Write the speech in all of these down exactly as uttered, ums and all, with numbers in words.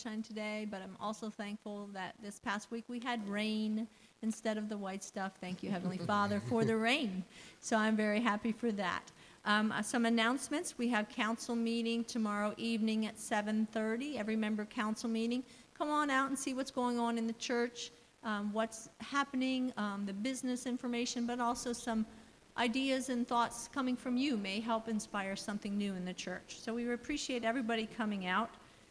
sunshine today, but I'm also thankful that this past week we had rain instead of the white stuff. Thank you, Heavenly Father, for the rain. So I'm very happy for that. Um, uh, some announcements. We have council meeting tomorrow evening at seven thirty, every member council meeting. Come on out and see what's going on in the church, um, what's happening, um, the business information, but also some ideas and thoughts coming from you may help inspire something new in the church. So we appreciate everybody coming out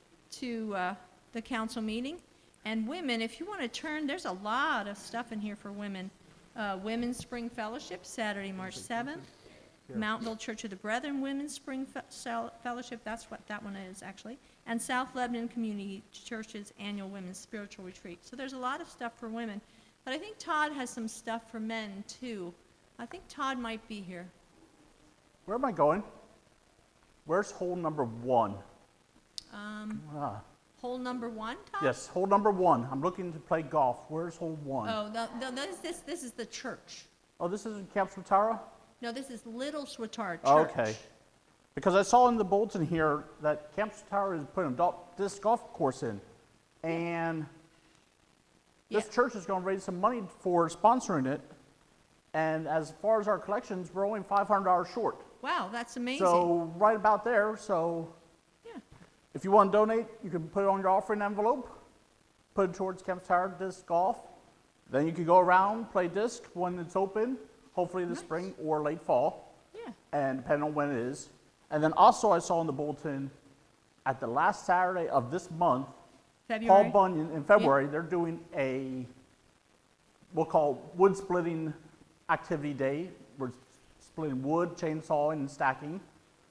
to uh, the council meeting. And women, if you want to turn, there's a lot of stuff in here for women. Uh, Women's Spring Fellowship, Saturday, March seventh. Mountville Church of the Brethren Women's Spring Fe- Fellowship, that's what that one is actually. And South Lebanon Community Church's annual Women's Spiritual Retreat. So there's a lot of stuff for women. But I think Todd has some stuff for men too. I think Todd might be here. Where am I going? Where's hole number one? Um, ah. Hole number one, Todd? Yes, hole number one. I'm looking to play golf. Where's hole one? Oh, the, the, this, this, this is the church. Oh, this is in Camp Swatara? No, this is Little Swatara Church. Okay. Because I saw in the bulletin here that Camp Swatara is putting a disc golf course in. And this Yeah. church is going to raise some money for sponsoring it. And as far as our collections, we're only five hundred dollars short. Wow, that's amazing. So right about there. So yeah. if you want to donate, you can put it on your offering envelope, put it towards Camp Swatara Disc Golf. Then you can go around, play disc when it's open, hopefully this Nice. spring or late fall, Yeah. and depending on when it is. And then also I saw in the bulletin, at the last Saturday of this month, February. Paul Bunyan, in February, they're doing a, we'll call wood splitting activity day. We're splitting wood, chainsawing, and stacking.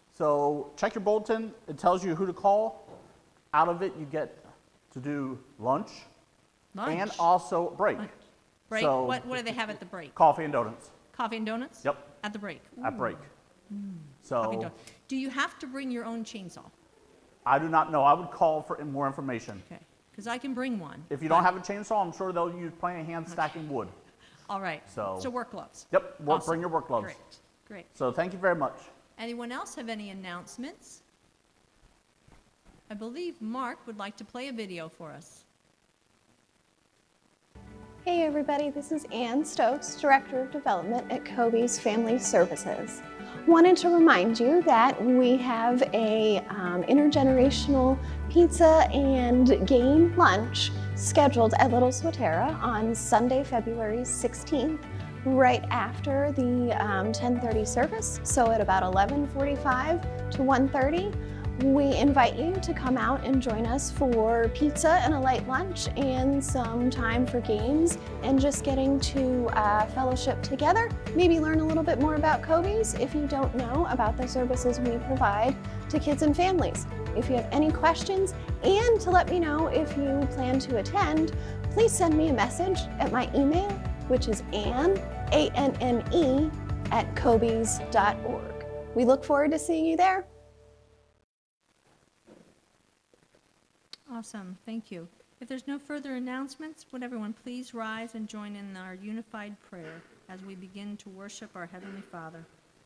So check your bulletin. It tells you who to call. Out of it, you get to do lunch, Lunch. and also break. Lunch. Break. So what, what do they have at the break? coffee and donuts. Coffee and donuts? Yep, At the break. at break. Coffee and So donuts. Do you have to bring your own chainsaw? I do not know. I would call for more information. Okay. Because I can bring one. If you don't have a chainsaw, I'm sure they'll use plenty of hand stacking wood. All right. So- So work gloves. Yep, work, Awesome. bring your work gloves. Great. Great. So thank you very much. Anyone else have any announcements? I believe Mark would like to play a video for us. Hey everybody, this is Ann Stokes, Director of Development at Kobe's Family Services. Wanted to remind you that we have a um, intergenerational pizza and game lunch scheduled at Little Swatara on Sunday, February sixteenth, right after the um, ten thirty service. So at about eleven forty-five to one thirty, we invite you to come out and join us for pizza and a light lunch and some time for games and just getting to uh, fellowship together. Maybe learn a little bit more about Kobe's if you don't know about the services we provide to kids and families. If you have any questions and to let me know if you plan to attend, please send me a message at my email, which is Anne, A N N E, at Kobe's dot org. We look forward to seeing you there. Awesome. Thank you. If there's no further announcements, would everyone please rise and join in our unified prayer as we begin to worship our Heavenly Father.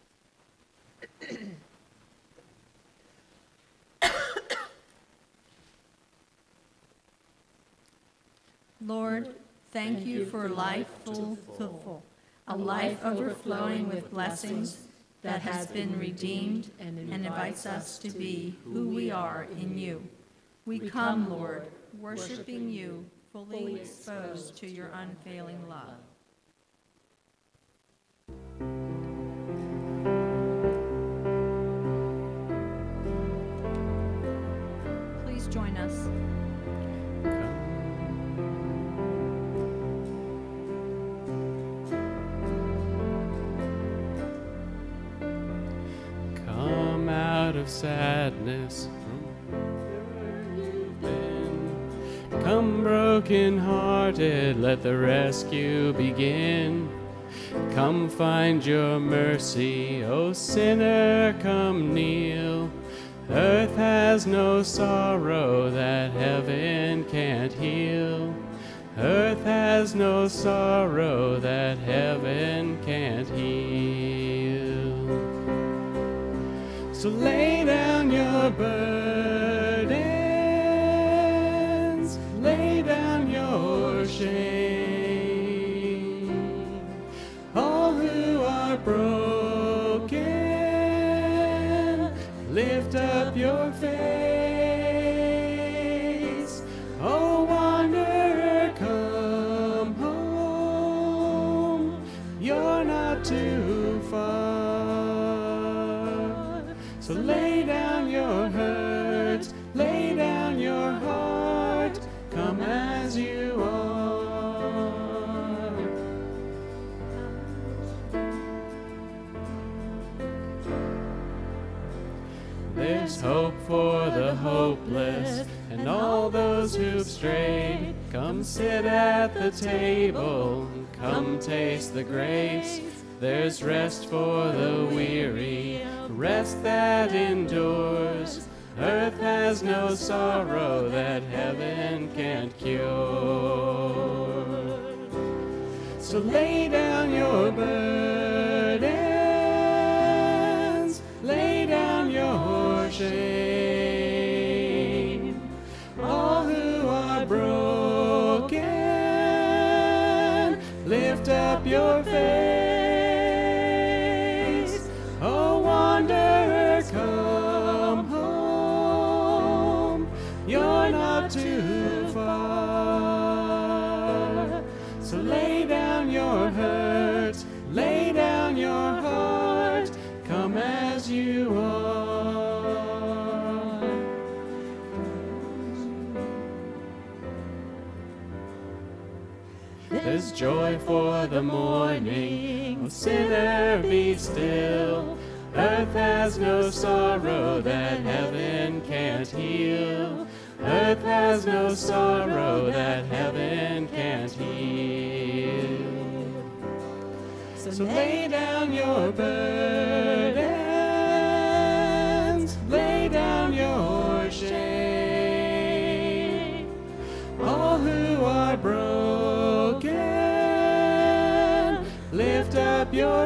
Lord, thank you for life full, full, a life overflowing with blessings that has been redeemed and invites us to be who we are in you. We come, Lord, worshiping you, fully exposed to your unfailing love. Please join us. Come out of sadness from wherever you've been. Come broken-hearted, let the rescue begin. Come find your mercy, O sinner, come kneel. Earth has no sorrow that heaven can't heal. Earth has no sorrow that heaven can't heal. So lay down your burden as you are. There's hope for the hopeless and all those who've strayed. Come sit at the table, come taste the grace. There's rest for the weary, rest that endures. Earth has no sorrow that heaven can't cure. So lay down your burdens, lay down your shame. All who are broken, lift up your face. Oh, wanderer, come home. You're not too far. So lay down your hurts, lay down your heart. Come as you are. There's joy for the morning. Oh, sinner, be still. Earth has no sorrow that heaven can't heal. Earth has no sorrow that heaven can't heal. So lay down your burdens, lay down your shame. All who are broken, lift up your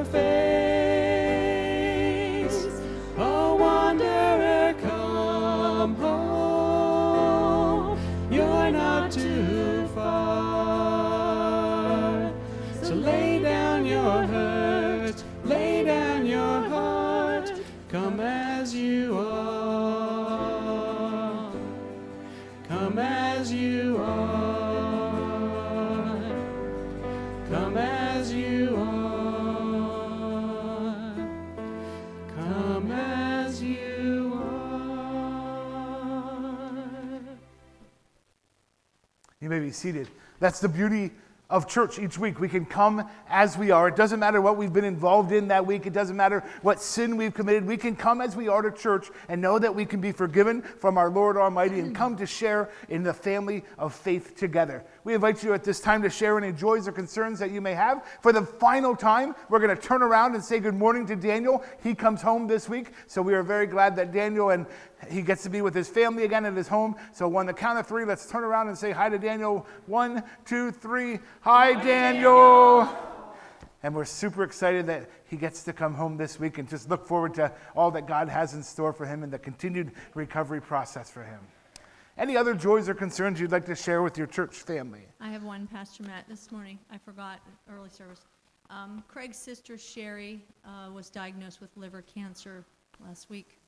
face. Oh, wanderer, come home. You're not too far. So lay down your hurts, lay down your heart. Come as you are. Come as you are. Come as you are. Come as you are. You may be seated. That's the beauty of church each week. We can come as we are. It doesn't matter what we've been involved in that week. It doesn't matter what sin we've committed. We can come as we are to church and know that we can be forgiven from our Lord Almighty and come to share in the family of faith together. We invite you at this time to share any joys or concerns that you may have. For the final time, we're going to turn around and say good morning to Daniel. He comes home this week, so we are very glad that Daniel and he gets to be with his family again at his home. So on the count of three, let's turn around and say hi to Daniel. One, two, three. Hi, hi Daniel. Daniel. And we're super excited that he gets to come home this week and just look forward to all that God has in store for him and the continued recovery process for him. Any other joys or concerns you'd like to share with your church family? I have one, Pastor Matt, this morning. I forgot early service. Um, Craig's sister, Sherry, uh, was diagnosed with liver cancer last week.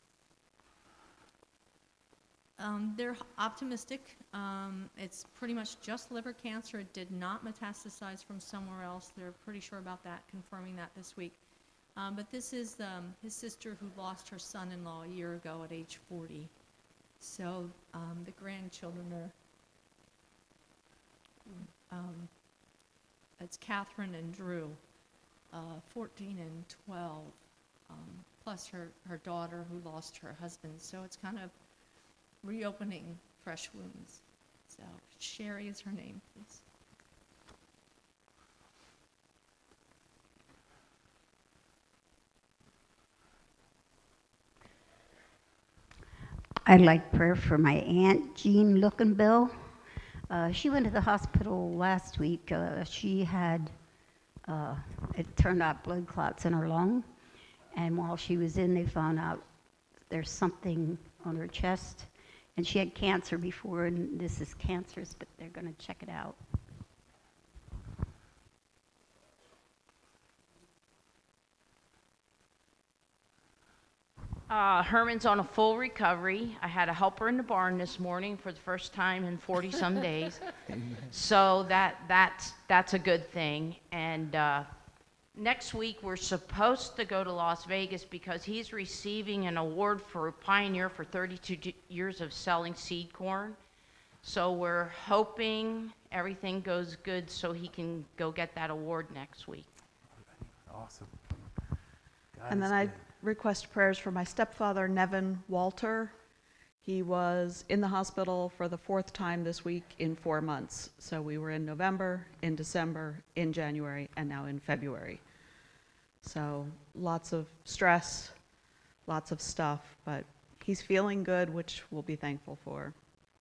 Um, they're optimistic. Um, it's pretty much just liver cancer. It did not metastasize from somewhere else. They're pretty sure about that, confirming that this week. Um, but this is um, his sister who lost her son-in-law a year ago at age forty. So um, the grandchildren are, um, it's Catherine and Drew, uh, fourteen and twelve, um, plus her, her daughter who lost her husband. So it's kind of reopening fresh wounds. So Sherry is her name, please. I'd like prayer for my aunt, Jean Lookenbill. Uh, she went to the hospital last week. Uh, she had, uh, it turned out blood clots in her lung. And while she was in, they found out there's something on her chest. And she had cancer before, and this is cancerous, but they're going to check it out. Uh, Herman's on a full recovery. I had to help her in the barn this morning for the first time in forty-some days. So that that's that's a good thing. And uh, next week we're supposed to go to Las Vegas because he's receiving an award for Pioneer for thirty-two years of selling seed corn. So we're hoping everything goes good so he can go get that award next week. Awesome. God And is then I good. request prayers for my stepfather, Nevin Walter. He was in the hospital for the fourth time this week in four months. So we were in November, in December, in January, and now in February. So lots of stress, lots of stuff, but he's feeling good, which we'll be thankful for.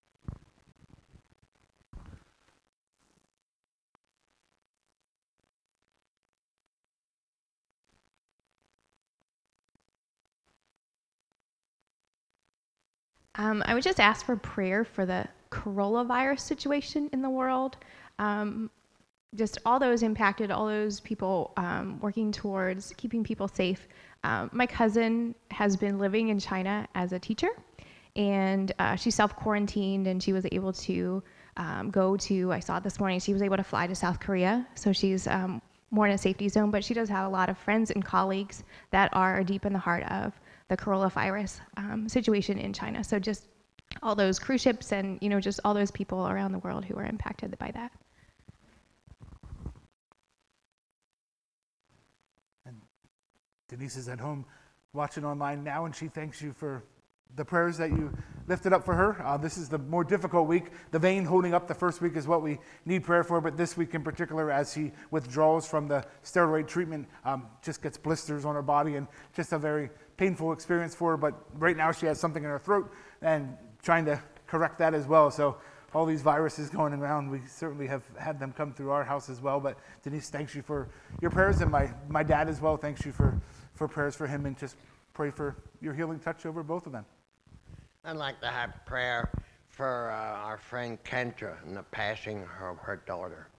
Um, I would just ask for prayer for the coronavirus situation in the world. Um, just all those impacted, all those people um, working towards keeping people safe. Um, my cousin has been living in China as a teacher, and uh, she self-quarantined, and she was able to um, go to, I saw it this morning, she was able to fly to South Korea, so she's um, more in a safety zone, but she does have a lot of friends and colleagues that are deep in the heart of the coronavirus um, situation in China. So just all those cruise ships and, you know, just all those people around the world who are impacted by that. Denise is at home watching online now, and she thanks you for the prayers that you lifted up for her. Uh, this is the more difficult week. The vein holding up the first week is what we need prayer for, but this week in particular, as she withdraws from the steroid treatment, um, just gets blisters on her body, and just a very painful experience for her. But right now she has something in her throat and trying to correct that as well. So all these viruses going around, we certainly have had them come through our house as well. But Denise, thanks you for your prayers, and my, my dad as well, thanks you for, for prayers for him, and just pray for your healing touch over both of them. I'd like to have prayer for uh, our friend Kendra and the passing of her daughter.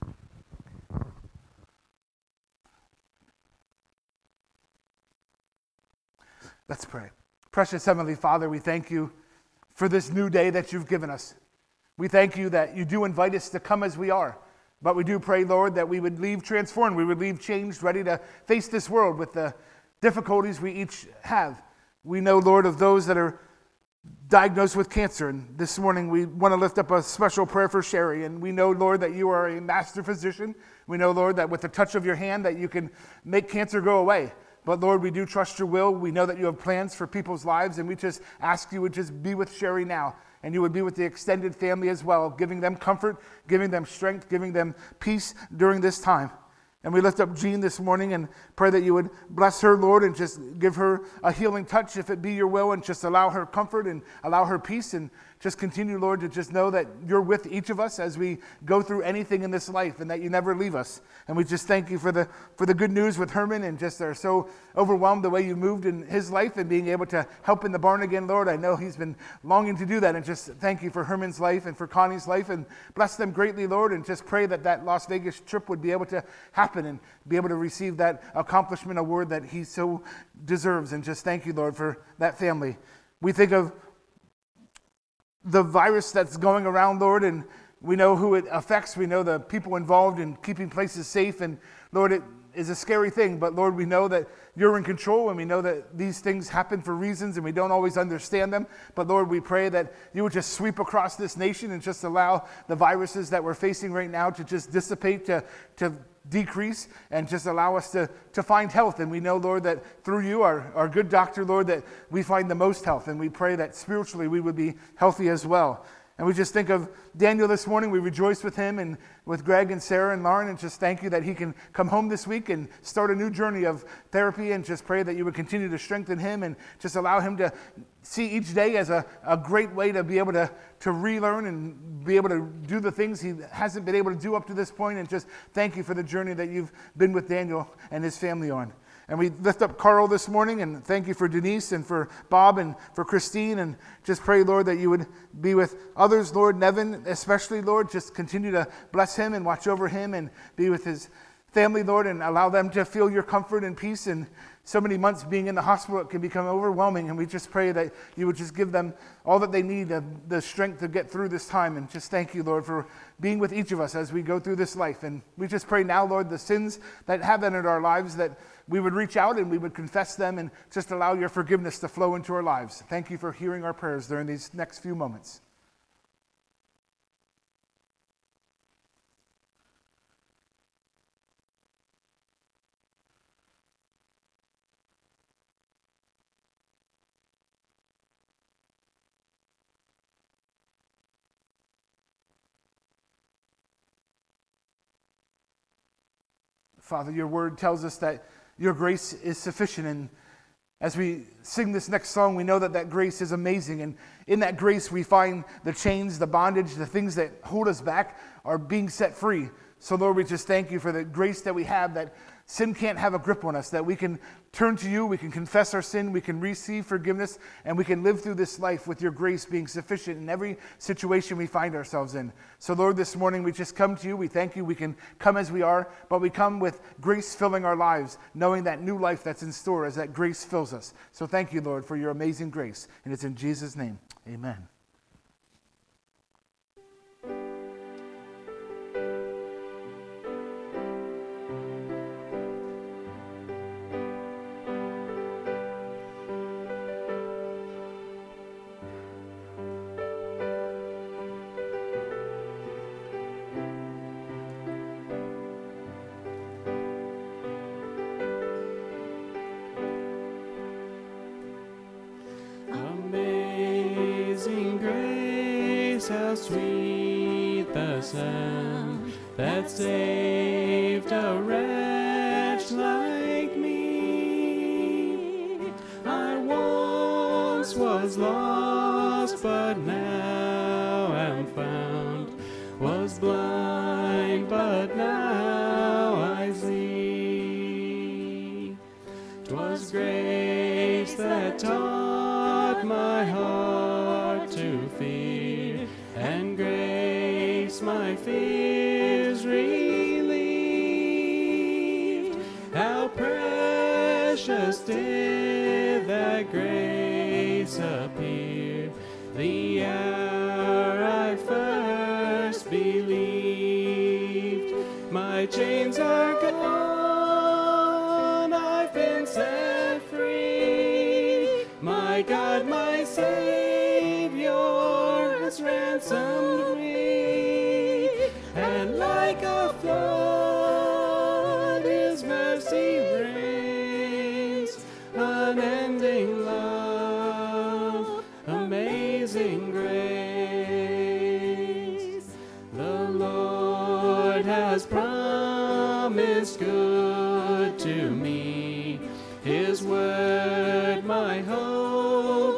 Let's pray. Precious Heavenly Father, we thank you for this new day that you've given us. We thank you that you do invite us to come as we are. But we do pray, Lord, that we would leave transformed, we would leave changed, ready to face this world with the difficulties we each have. We know, Lord, of those that are diagnosed with cancer, and this morning we want to lift up a special prayer for Sherry. And we know, Lord, that you are a master physician. We know, Lord, that with the touch of your hand that you can make cancer go away. But Lord, we do trust your will. We know that you have plans for people's lives, and we just ask you would just be with Sherry now, and you would be with the extended family as well, giving them comfort, giving them strength, giving them peace during this time. And we lift up Jean this morning and pray that you would bless her, Lord, and just give her a healing touch if it be your will, and just allow her comfort and allow her peace, and just continue, Lord, to just know that you're with each of us as we go through anything in this life, and that you never leave us. And we just thank you for the for the good news with Herman, and just are so overwhelmed the way you moved in his life and being able to help in the barn again, Lord. I know he's been longing to do that, and just thank you for Herman's life and for Connie's life, and bless them greatly, Lord, and just pray that that Las Vegas trip would be able to happen and be able to receive that accomplishment award that he so deserves. And just thank you, Lord, for that family. We think of the virus that's going around, Lord, and we know who it affects. We know the people involved in keeping places safe, and Lord, it is a scary thing, but Lord, we know that you're in control, and we know that these things happen for reasons, and we don't always understand them. But Lord, we pray that you would just sweep across this nation and just allow the viruses that we're facing right now to just dissipate, to, to decrease, and just allow us to, to find health. And we know, Lord, that through you, our, our good doctor, Lord, that we find the most health, and we pray that spiritually we would be healthy as well. And we just think of Daniel this morning. We rejoice with him and with Greg and Sarah and Lauren, and just thank you that he can come home this week and start a new journey of therapy, and just pray that you would continue to strengthen him and just allow him to see each day as a, a great way to be able to, to relearn and be able to do the things he hasn't been able to do up to this point. And just thank you for the journey that you've been with Daniel and his family on. And we lift up Carl this morning, and thank you for Denise and for Bob and for Christine, and just pray, Lord, that you would be with others, Lord. Nevin especially, Lord, just continue to bless him and watch over him and be with his family, Lord, and allow them to feel your comfort and peace. And so many months being in the hospital, it can become overwhelming, and we just pray that you would just give them all that they need, the, the strength to get through this time. And just thank you, Lord, for being with each of us as we go through this life. And we just pray now, Lord, the sins that have entered our lives, that we would reach out and we would confess them and just allow your forgiveness to flow into our lives. Thank you for hearing our prayers during these next few moments. Father, your word tells us that your grace is sufficient. And as we sing this next song, we know that that grace is amazing. And in that grace, we find the chains, the bondage, the things that hold us back are being set free. So, Lord, we just thank you for the grace that we have, that sin can't have a grip on us, that we can turn to you, we can confess our sin, we can receive forgiveness, and we can live through this life with your grace being sufficient in every situation we find ourselves in. So, Lord, this morning we just come to you. We thank you. We can come as we are, but we come with grace filling our lives, knowing that new life that's in store as that grace fills us. So thank you, Lord, for your amazing grace. And it's in Jesus' name. Amen. Amazing grace, how sweet the sound that saved a wretch like me. I once was lost, but now am found, was blind, but now I see. 'Twas grace that taught my heart to fear, and grace my fears relieved. How precious did that grace appear the hour I first believed. My chains are gone, I've been set free. My God, my Savior has ransomed me, and like a flood His mercy reigns. Unending love, amazing grace. The Lord has promised good to me. His word my hope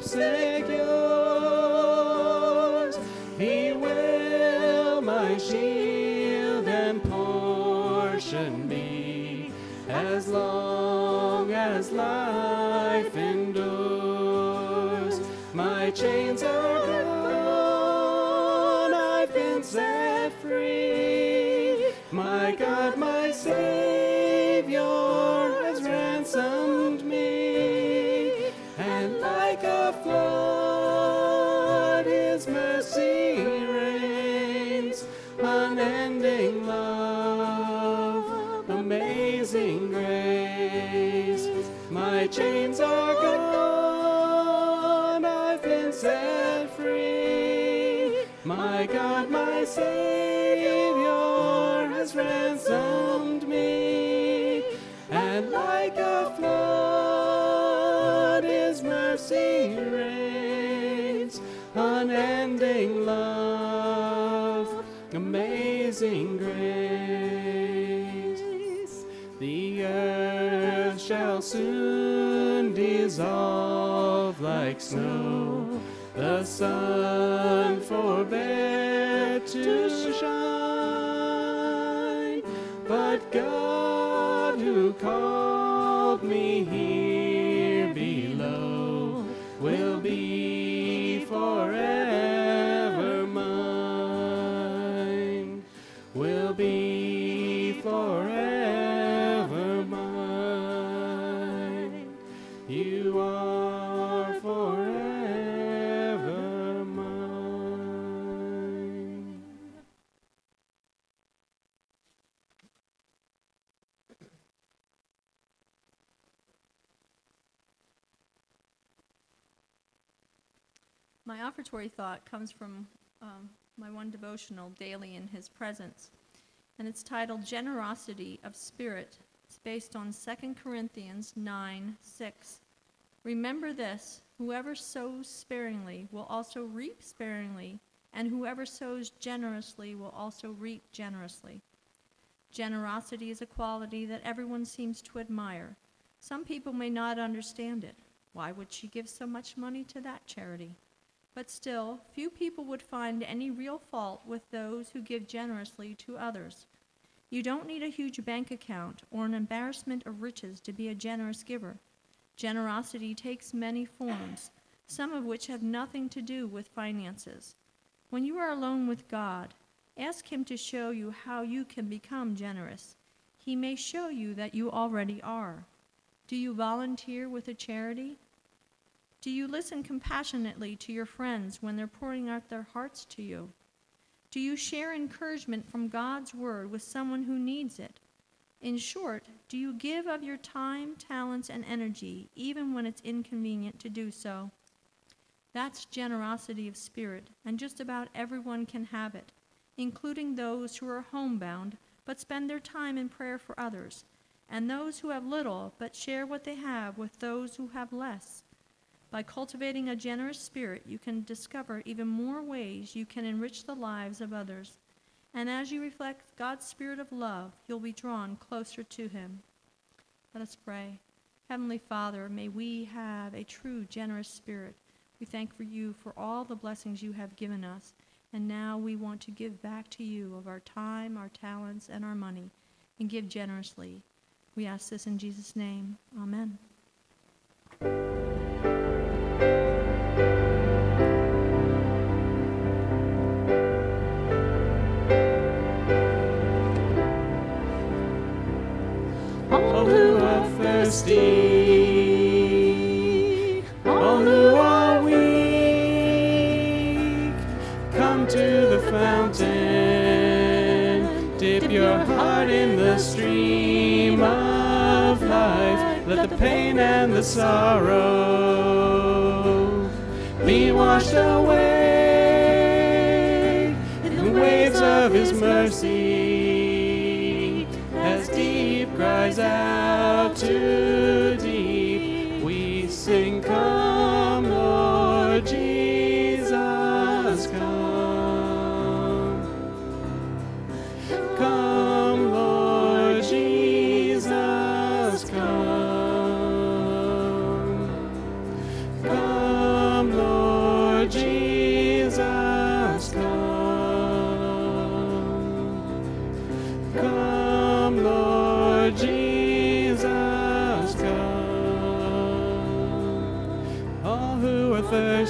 secures. He will my shield and portion be, as long as life endures. My chains are gone, I've been set free. My God, my Savior has ransomed me, and like a flood His mercy reigns. Unending love, amazing grace. My chains are gone, I've been set free. My God, my Savior has ransomed me, and like a flood His mercy reigns. Unending love, amazing grace. The earth shall soon dissolve like snow, the sun forbear to shine, but God who called me here below will be forever mine, will be forever mine. You are forever mine. My offertory thought comes from um, my one devotional, Daily in His Presence, and it's titled Generosity of Spirit. It's based on Second Corinthians nine six. Remember this, whoever sows sparingly will also reap sparingly, and whoever sows generously will also reap generously. Generosity is a quality that everyone seems to admire. Some people may not understand it. Why would she give so much money to that charity? But still, few people would find any real fault with those who give generously to others. You don't need a huge bank account or an embarrassment of riches to be a generous giver. Generosity takes many forms, some of which have nothing to do with finances. When you are alone with God, ask Him to show you how you can become generous. He may show you that you already are. Do you volunteer with a charity? Do you listen compassionately to your friends when they're pouring out their hearts to you? Do you share encouragement from God's word with someone who needs it? In short, do you give of your time, talents, and energy, even when it's inconvenient to do so? That's generosity of spirit, and just about everyone can have it, including those who are homebound but spend their time in prayer for others, and those who have little but share what they have with those who have less. By cultivating a generous spirit, you can discover even more ways you can enrich the lives of others. And as you reflect God's spirit of love, you'll be drawn closer to Him. Let us pray. Heavenly Father, may we have a true generous spirit. We thank for you for all the blessings you have given us. And now we want to give back to you of our time, our talents, and our money, and give generously. We ask this in Jesus' name. Amen. All who are thirsty, all who are weak, come to the fountain, dip your heart in the stream of life, let the pain and the sorrow be washed away in the waves of His mercy, as deep cries out to deep, we sing, come, Lord Jesus, come. Come, Lord Jesus, come. Come, Lord Jesus, come. Come, Lord Jesus, come. All who are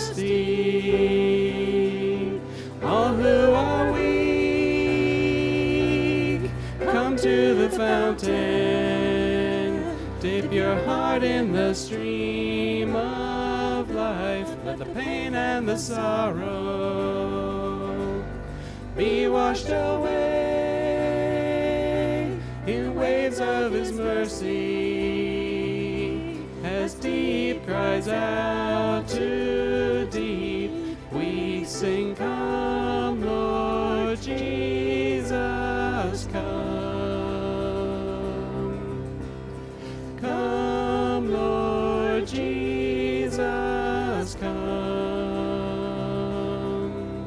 thirsty, all who are weak, come to the fountain, dip your heart in the stream of life, let the pain and the sorrow be washed away in waves of His mercy, as deep cries out to deep, we sing, come, Lord Jesus, come. Come, Lord Jesus, come.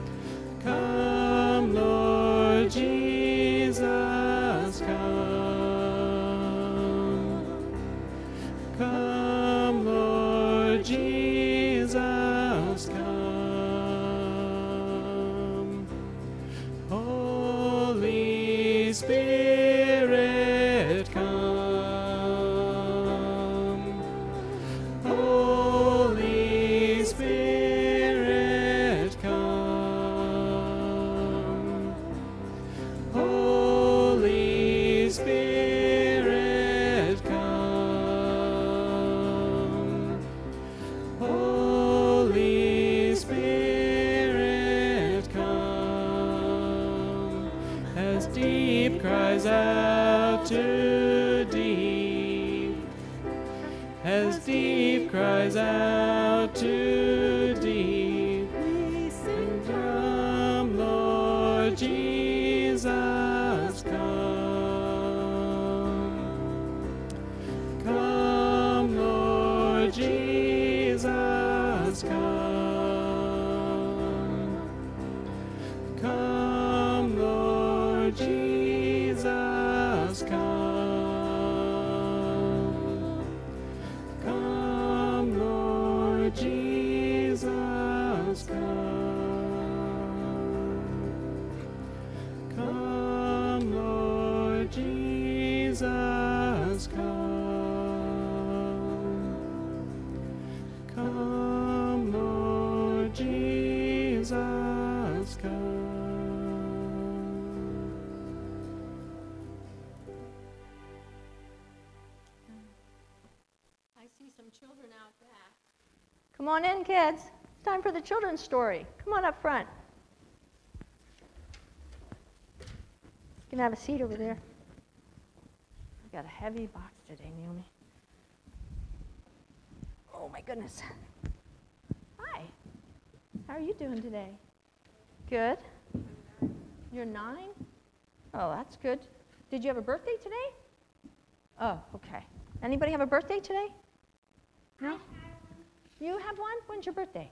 Come, Lord Jesus, come. Come, Lord Jesus, come. Holy Spirit, come. Holy Spirit, come. Holy Spirit, come. Holy Spirit, come. As deep cries out to deep, as deep cries out to deep, we sing, come, Lord Jesus, come. Come, Lord Jesus, come. Come, Lord Jesus. children out back. Come on in, kids. It's time for the children's story. Come on up front. You can have a seat over there. I've got a heavy box today, Naomi. Oh, my goodness. Hi. How are you doing today? Good. You're nine? Oh, that's good. Did you have a birthday today? Oh, okay. Anybody have a birthday today? No? You have one? When's your birthday?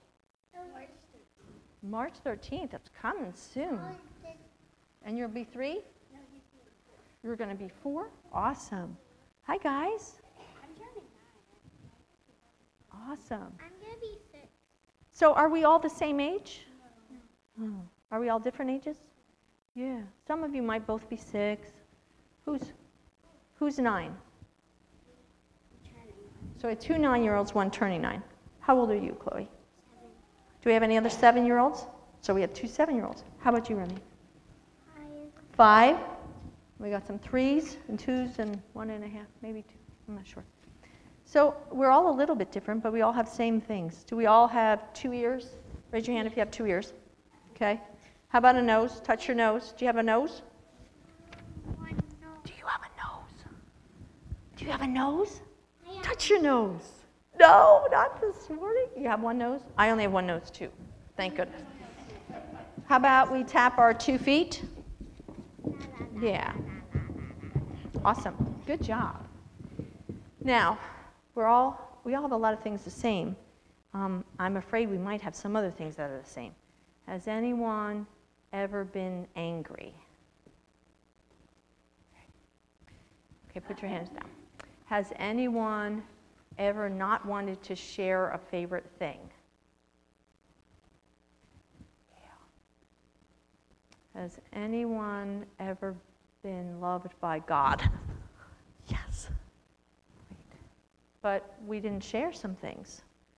March thirteenth. That's coming soon. And you'll be three? You're going to be four? Awesome. Hi, guys. I'm turning nine. Awesome. I'm going to be six. So are we all the same age? No. Oh. Are we all different ages? Yeah. Some of you might both be six. Who's who's nine? So we have two nine-year-olds, one turning nine. How old are you, Chloe? Seven. Do we have any other seven-year-olds? So we have two seven-year-olds. How about you, Remy? Five. Five. We got some threes and twos and one and a half, maybe two. I'm not sure. So we're all a little bit different, but we all have same things. Do we all have two ears? Raise your hand if you have two ears. Okay. How about a nose? Touch your nose. Do you have a nose? One nose. Do you have a nose? Do you have a nose? Touch your nose. No, not this morning. You have one nose? I only have one nose, too. Thank goodness. How about we tap our two feet? Yeah. Awesome. Good job. Now, we're all, we all have a lot of things the same. Um, I'm afraid we might have some other things that are the same. Has anyone ever been angry? Okay, put your hands down. Has anyone ever not wanted to share a favorite thing? Yeah. Has anyone ever been loved by God? Yes. Right. But we didn't share some things.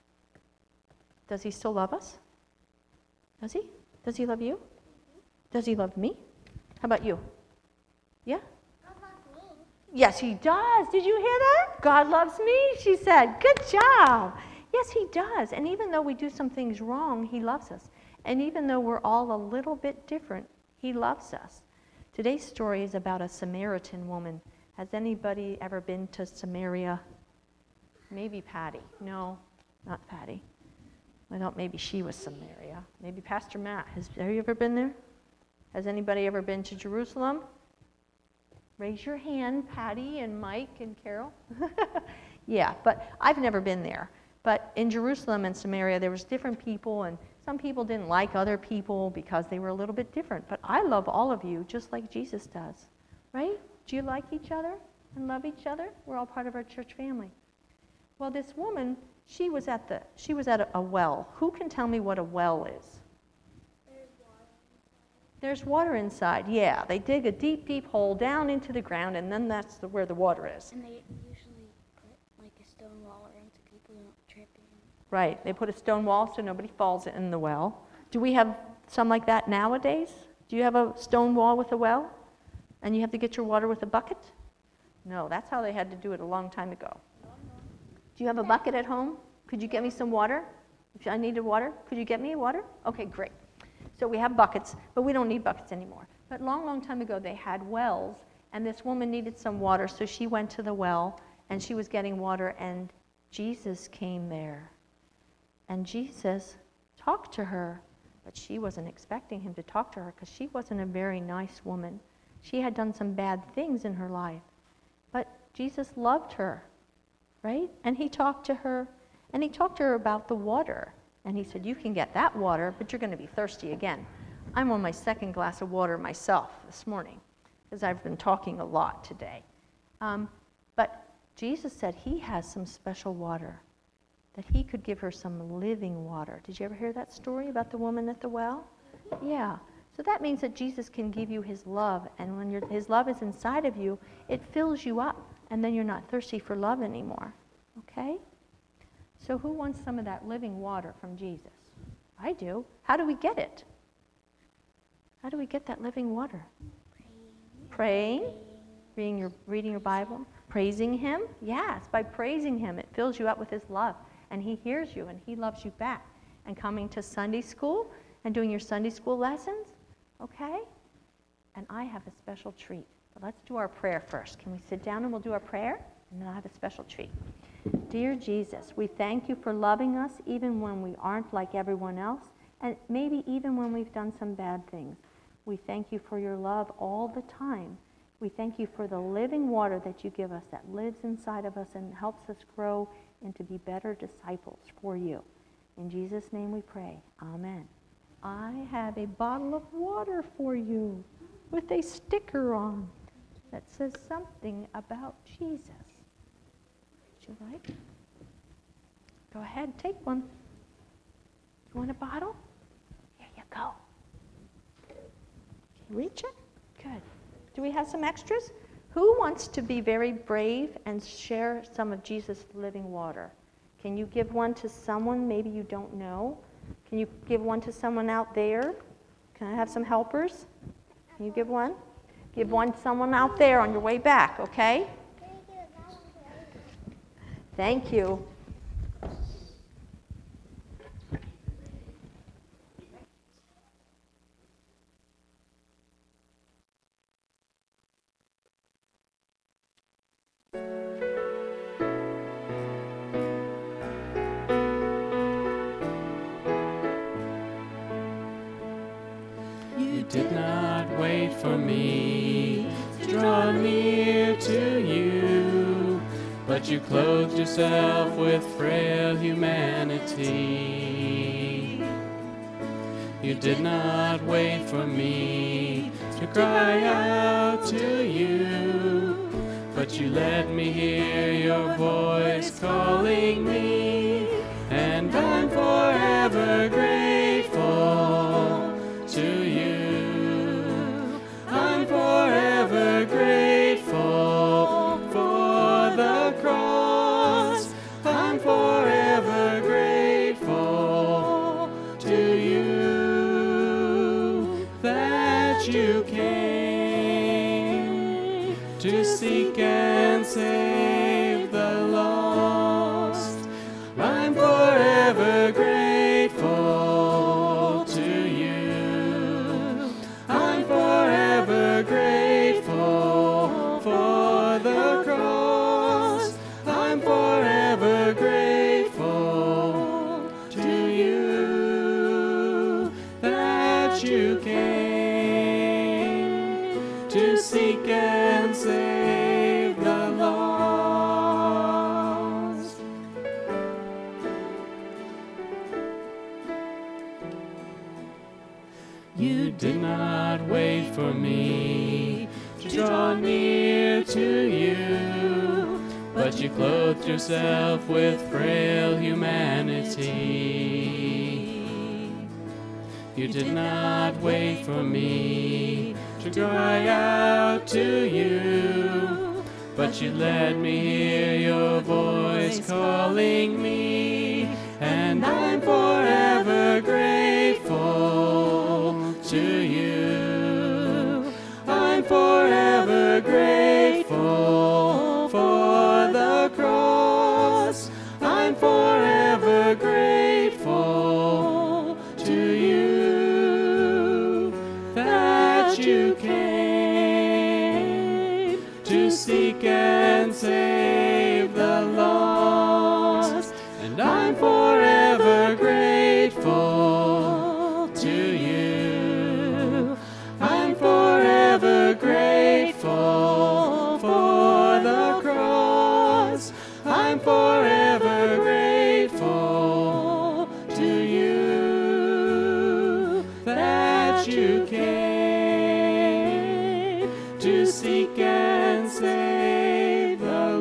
Does he still love us? Does he? Does he love you? Does he love me? How about you? Yeah? God loves me. Yes, he does. Did you hear that? God loves me, she said. Good job. Yes, he does. And even though we do some things wrong, he loves us. And even though we're all a little bit different, he loves us. Today's story is about a Samaritan woman. Has anybody ever been to Samaria? Maybe Patty. No, not Patty. I thought maybe she was Samaria. Maybe Pastor Matt. Has, have you ever been there? Has anybody ever been to Jerusalem? Raise your hand, Patty and Mike and Carol. Yeah, but I've never been there. But in Jerusalem and Samaria, there was different people, and some people didn't like other people because they were a little bit different. But I love all of you just like Jesus does, right? Do you like each other and love each other? We're all part of our church family. Well, this woman, she was at the she was at a, a well. Who can tell me what a well is? There's water. There's water inside. Yeah, they dig a deep, deep hole down into the ground, and then that's the, where the water is. And they usually put like a stone wall around so people don't trip in. Right. They put a stone wall so nobody falls in the well. Do we have some like that nowadays? Do you have a stone wall with a well? And you have to get your water with a bucket? No, that's how they had to do it a long time ago. Do you have a bucket at home? Could you get me some water? If I needed water, could you get me water? Okay, great. So we have buckets, but we don't need buckets anymore. But long, long time ago, they had wells, and this woman needed some water, so she went to the well, and she was getting water, and Jesus came there. And Jesus talked to her, but she wasn't expecting him to talk to her because she wasn't a very nice woman. She had done some bad things in her life. But Jesus loved her, right? And he talked to her, and he talked to her about the water. And he said, you can get that water, but you're going to be thirsty again. I'm on my second glass of water myself this morning because I've been talking a lot today. Um, but Jesus said he has some special water, that he could give her some living water. Did you ever hear that story about the woman at the well? Yeah. So that means that Jesus can give you his love, and when your, his love is inside of you, it fills you up, and then you're not thirsty for love anymore. Okay? So who wants some of that living water from Jesus? I do. How do we get it? How do we get that living water? Praying. Praying, reading your, reading your Bible, Praising Him? Yes, by praising Him, it fills you up with His love. And He hears you and He loves you back. And coming to Sunday school and doing your Sunday school lessons, okay? And I have a special treat. But let's do our prayer first. Can we sit down and we'll do our prayer? And then I have a special treat. Dear Jesus, we thank you for loving us even when we aren't like everyone else, and maybe even when we've done some bad things. We thank you for your love all the time. We thank you for the living water that you give us that lives inside of us and helps us grow into be better disciples for you. In Jesus' name we pray. Amen. I have a bottle of water for you with a sticker on that says something about Jesus. Would you like? Go ahead, take one. You want a bottle? Here you go. Can you reach it? Good. Do we have some extras? Who wants to be very brave and share some of Jesus' living water? Can you give one to someone maybe you don't know? Can you give one to someone out there? Can I have some helpers? Can you give one? Give one to someone out there on your way back, okay? Thank you. You did not wait for me to draw near to you, but you clothed yourself with frail humanity. You did not wait for me to cry out to you, but you let me hear your voice calling me, and I'm forever grateful to you. I'm forever grateful for the cross. I'm forever grateful to you that you came to seek and save the lost. I'm forever grateful to you. I'm forever grateful for the cross. I'm forever grateful to you that you came to seek and save the lost. You did not wait for me to draw near to you, but you clothed yourself with frail humanity. You did not wait for me to cry out to you, but you let me hear your voice calling me, and I'm forever grateful to you. I'm forever grateful for the cross. I'm forever grateful to you that you came to seek and save the lost. And I'm forever grateful to you. I'm forever grateful for the cross. I'm forever grateful to you that you came to seek and save the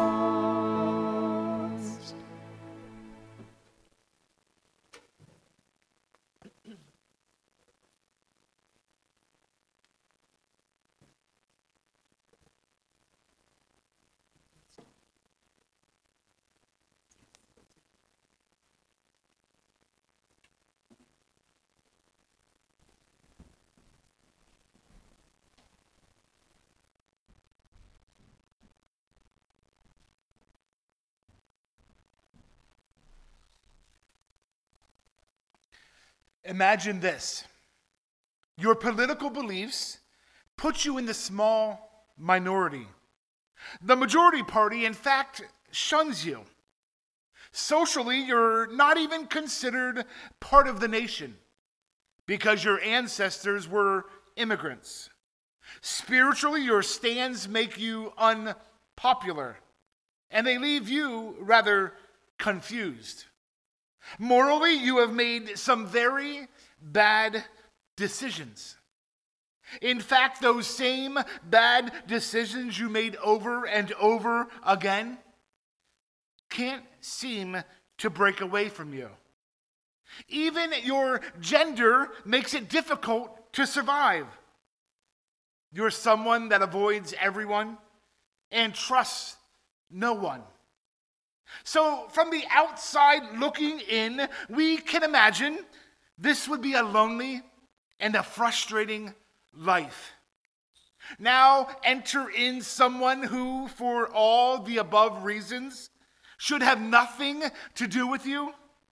lost. Imagine this. Your political beliefs put you in the small minority. The majority party, in fact, shuns you. Socially, you're not even considered part of the nation because your ancestors were immigrants. Spiritually, your stands make you unpopular, and they leave you rather confused. Morally, you have made some very bad decisions. In fact, those same bad decisions you made over and over again can't seem to break away from you. Even your gender makes it difficult to survive. You're someone that avoids everyone and trusts no one. So from the outside looking in, we can imagine this would be a lonely and a frustrating life. Now enter in someone who, for all the above reasons, should have nothing to do with you.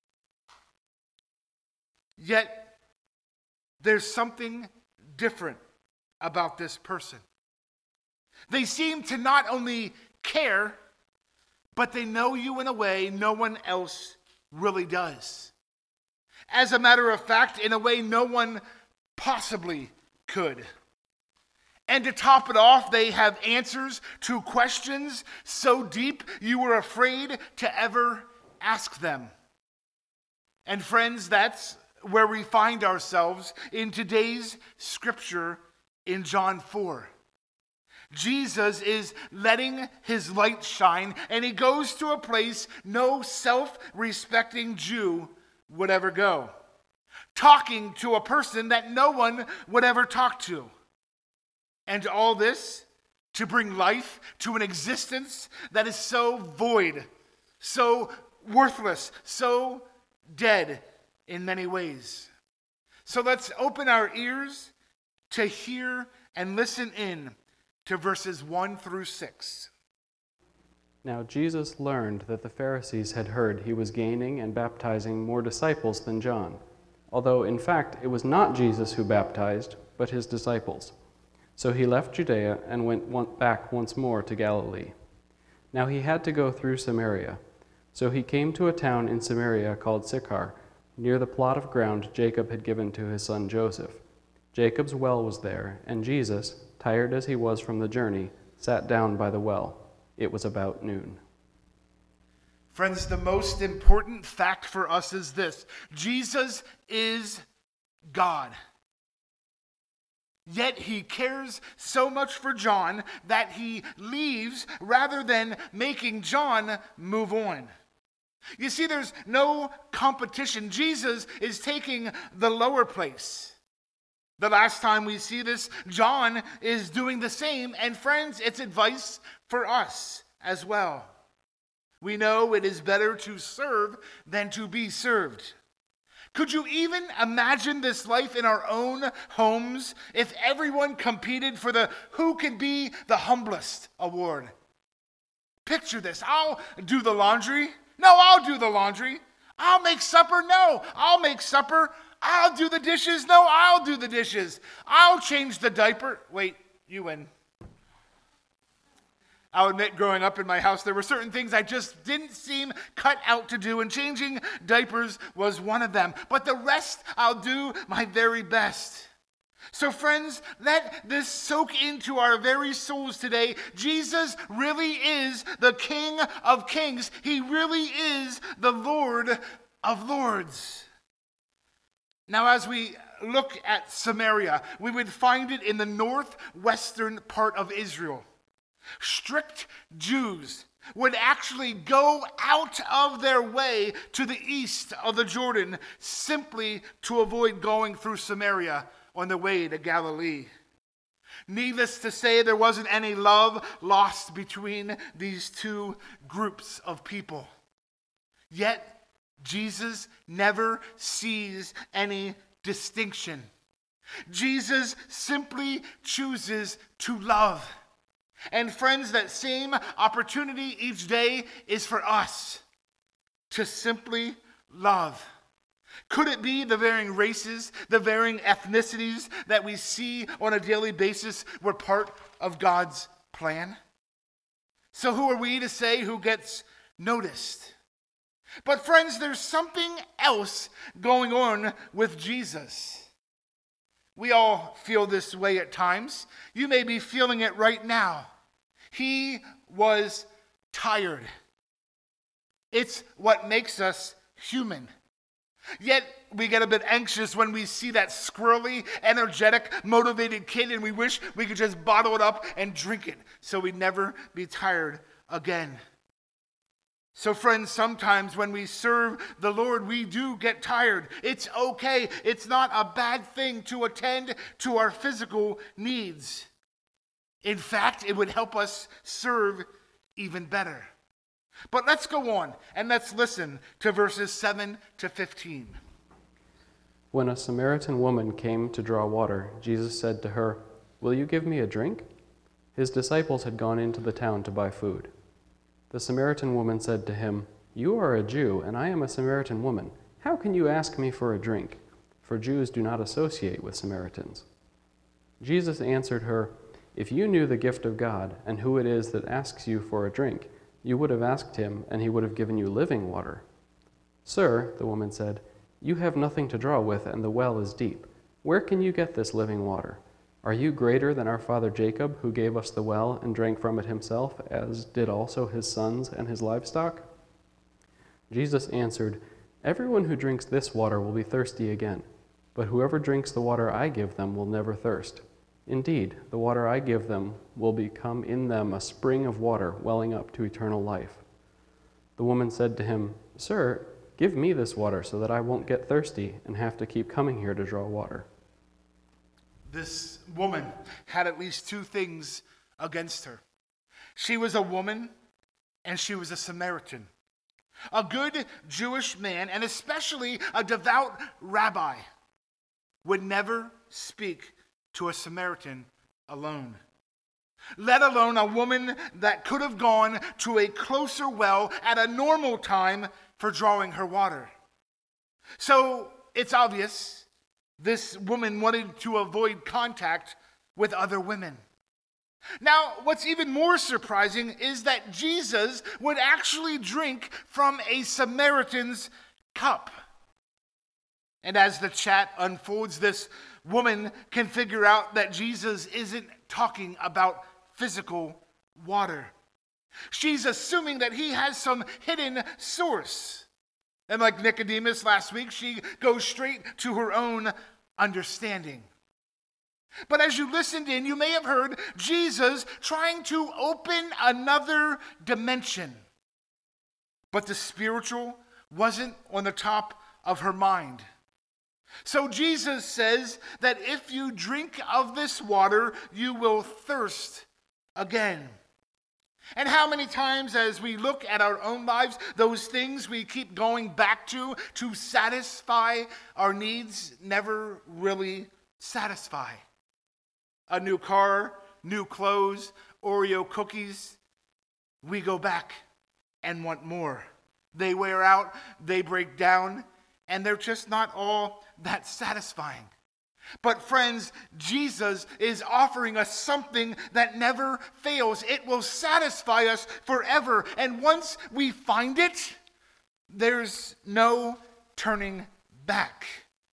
Yet there's something different about this person. They seem to not only care, but they know you in a way no one else really does. As a matter of fact, in a way no one possibly could. And to top it off, they have answers to questions so deep you were afraid to ever ask them. And friends, that's where we find ourselves in today's scripture in John four. Jesus is letting his light shine, and he goes to a place no self-respecting Jew would ever go, talking to a person that no one would ever talk to. And all this to bring life to an existence that is so void, so worthless, so dead in many ways. So let's open our ears to hear and listen in to verses one through six. Now Jesus learned that the Pharisees had heard he was gaining and baptizing more disciples than John, although in fact it was not Jesus who baptized, but his disciples. So he left Judea and went back once more to Galilee. Now he had to go through Samaria. So he came to a town in Samaria called Sychar, near the plot of ground Jacob had given to his son Joseph. Jacob's well was there, and Jesus, tired as he was from the journey, sat down by the well. It was about noon. Friends, the most important fact for us is this: Jesus is God. Yet he cares so much for John that he leaves rather than making John move on. You see, there's no competition. Jesus is taking the lower place. The last time we see this, John is doing the same. And friends, it's advice for us as well. We know it is better to serve than to be served. Could you even imagine this life in our own homes if everyone competed for the Who Can Be the Humblest award? Picture this. I'll do the laundry. No, I'll do the laundry. I'll make supper. No, I'll make supper. I'll do the dishes. No, I'll do the dishes. I'll change the diaper. Wait, you win. I'll admit, growing up in my house, there were certain things I just didn't seem cut out to do, and changing diapers was one of them. But the rest, I'll do my very best. So friends, let this soak into our very souls today. Jesus really is the King of Kings. He really is the Lord of Lords. Now, as we look at Samaria, we would find it in the northwestern part of Israel. Strict Jews would actually go out of their way to the east of the Jordan simply to avoid going through Samaria on the way to Galilee. Needless to say, there wasn't any love lost between these two groups of people. Yet, Jesus never sees any distinction. Jesus simply chooses to love. And friends, that same opportunity each day is for us to simply love. Could it be the varying races, the varying ethnicities that we see on a daily basis were part of God's plan? So who are we to say who gets noticed? But friends, there's something else going on with Jesus. We all feel this way at times. You may be feeling it right now. He was tired. It's what makes us human. Yet we get a bit anxious when we see that squirrely, energetic, motivated kid, and we wish we could just bottle it up and drink it so we'd never be tired again. So friends, sometimes when we serve the Lord, we do get tired. It's okay. It's not a bad thing to attend to our physical needs. In fact, it would help us serve even better. But let's go on and let's listen to verses seven to fifteen. When a Samaritan woman came to draw water, Jesus said to her, "Will you give me a drink?" His disciples had gone into the town to buy food. The Samaritan woman said to him, "You are a Jew, and I am a Samaritan woman. How can you ask me for a drink?" For Jews do not associate with Samaritans. Jesus answered her, "If you knew the gift of God, and who it is that asks you for a drink, you would have asked him, and he would have given you living water." "Sir," the woman said, "you have nothing to draw with, and the well is deep. Where can you get this living water? Are you greater than our father Jacob, who gave us the well and drank from it himself, as did also his sons and his livestock?" Jesus answered, "Everyone who drinks this water will be thirsty again, but whoever drinks the water I give them will never thirst. Indeed, the water I give them will become in them a spring of water welling up to eternal life." The woman said to him, "Sir, give me this water so that I won't get thirsty and have to keep coming here to draw water." This woman had at least two things against her. She was a woman and she was a Samaritan. A good Jewish man, and especially a devout rabbi, would never speak to a Samaritan alone, let alone a woman that could have gone to a closer well at a normal time for drawing her water. So it's obvious this woman wanted to avoid contact with other women. Now, what's even more surprising is that Jesus would actually drink from a Samaritan's cup. And as the chat unfolds, this woman can figure out that Jesus isn't talking about physical water. She's assuming that he has some hidden source. And like Nicodemus last week, she goes straight to her own understanding. But as you listened in, you may have heard Jesus trying to open another dimension. But the spiritual wasn't on the top of her mind. So Jesus says that if you drink of this water, you will thirst again. And how many times as we look at our own lives, those things we keep going back to to satisfy our needs never really satisfy. A new car, new clothes, Oreo cookies, we go back and want more. They wear out, they break down, and they're just not all that satisfying. But friends, Jesus is offering us something that never fails. It will satisfy us forever. And once we find it, there's no turning back.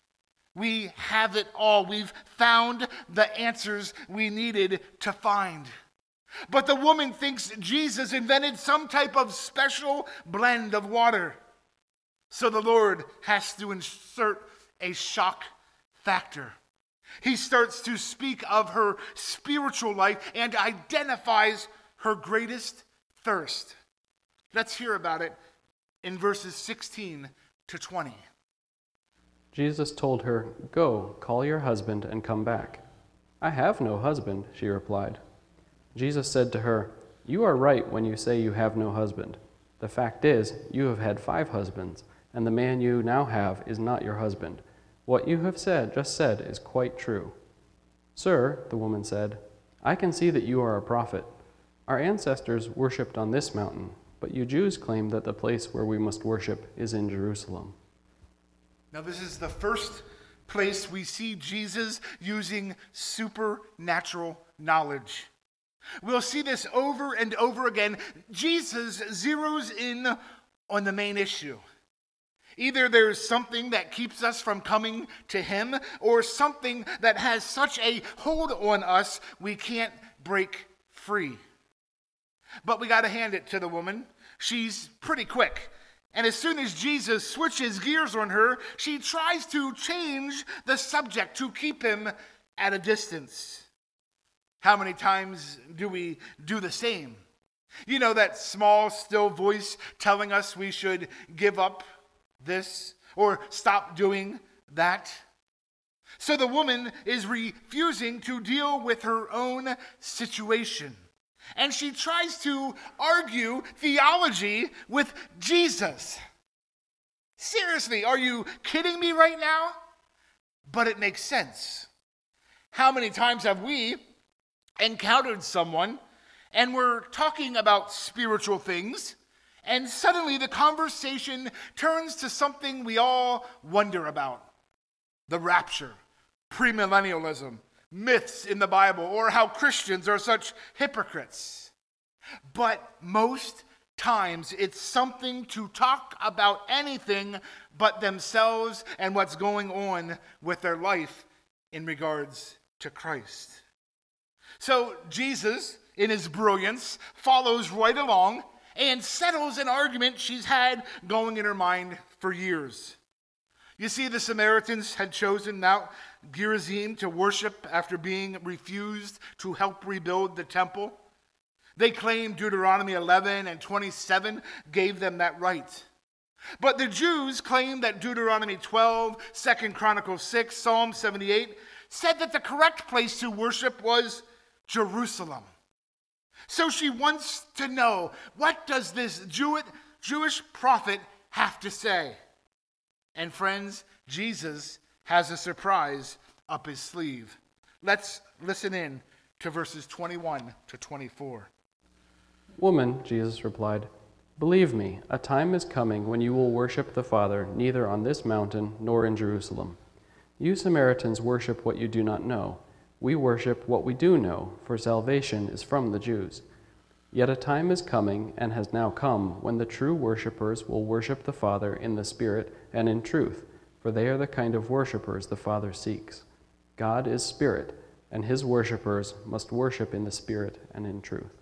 We have it all. We've found the answers we needed to find. But the woman thinks Jesus invented some type of special blend of water. So the Lord has to insert a shock factor. He starts to speak of her spiritual life and identifies her greatest thirst. Let's hear about it in verses sixteen to twenty. Jesus told her, "Go, call your husband and come back." "I have no husband," she replied. Jesus said to her, "You are right when you say you have no husband. The fact is, you have had five husbands, and the man you now have is not your husband. What you have said, just said, is quite true." "Sir," the woman said, "I can see that you are a prophet. Our ancestors worshipped on this mountain, but you Jews claim that the place where we must worship is in Jerusalem." Now, this is the first place we see Jesus using supernatural knowledge. We'll see this over and over again. Jesus zeroes in on the main issue. Either there's something that keeps us from coming to him, or something that has such a hold on us we can't break free. But we got to hand it to the woman. She's pretty quick. And as soon as Jesus switches gears on her, she tries to change the subject to keep him at a distance. How many times do we do the same? You know, that small, still voice telling us we should give up this or stop doing that. So the woman is refusing to deal with her own situation. And she tries to argue theology with Jesus. Seriously, are you kidding me right now? But it makes sense. How many times have we encountered someone and we're talking about spiritual things, and suddenly the conversation turns to something we all wonder about? The rapture, premillennialism, myths in the Bible, or how Christians are such hypocrites. But most times it's something to talk about anything but themselves and what's going on with their life in regards to Christ. So Jesus, in his brilliance, follows right along and settles an argument she's had going in her mind for years. You see, the Samaritans had chosen Mount Gerizim to worship after being refused to help rebuild the temple. They claimed Deuteronomy eleven and twenty-seven gave them that right. But the Jews claimed that Deuteronomy twelve, Second Chronicles six, Psalm seventy-eight said that the correct place to worship was Jerusalem. So she wants to know, what does this Jew- Jewish prophet have to say? And friends, Jesus has a surprise up his sleeve. Let's listen in to verses twenty-one to twenty-four. Woman, Jesus replied, believe me, a time is coming when you will worship the Father neither on this mountain nor in Jerusalem. You Samaritans worship what you do not know. We worship what we do know, for salvation is from the Jews. Yet a time is coming, and has now come, when the true worshippers will worship the Father in the Spirit and in truth, for they are the kind of worshippers the Father seeks. God is Spirit, and his worshippers must worship in the Spirit and in truth.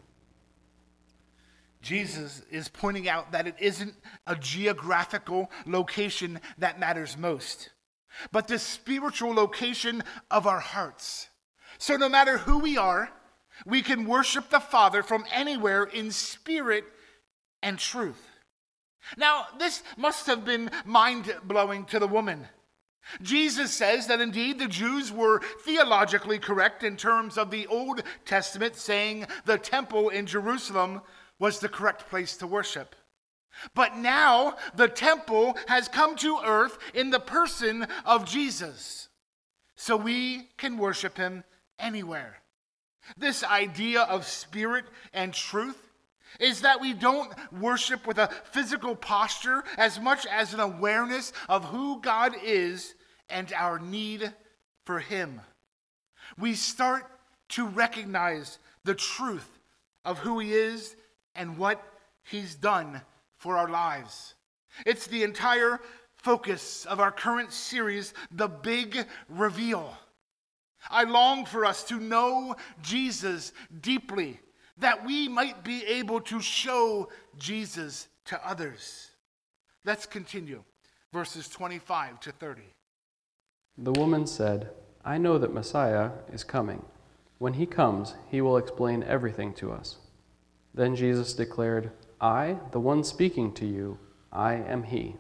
Jesus is pointing out that it isn't a geographical location that matters most, but the spiritual location of our hearts. So no matter who we are, we can worship the Father from anywhere in spirit and truth. Now, this must have been mind-blowing to the woman. Jesus says that indeed the Jews were theologically correct in terms of the Old Testament, saying the temple in Jerusalem was the correct place to worship. But now the temple has come to earth in the person of Jesus, so we can worship him anywhere. This idea of spirit and truth is that we don't worship with a physical posture as much as an awareness of who God is and our need for him. We start to recognize the truth of who he is and what he's done for our lives. It's the entire focus of our current series, The Big Reveal. I long for us to know Jesus deeply, that we might be able to show Jesus to others. Let's continue. Verses twenty-five to thirty. The woman said, I know that Messiah is coming. When he comes, he will explain everything to us. Then Jesus declared, I, the one speaking to you, I am he.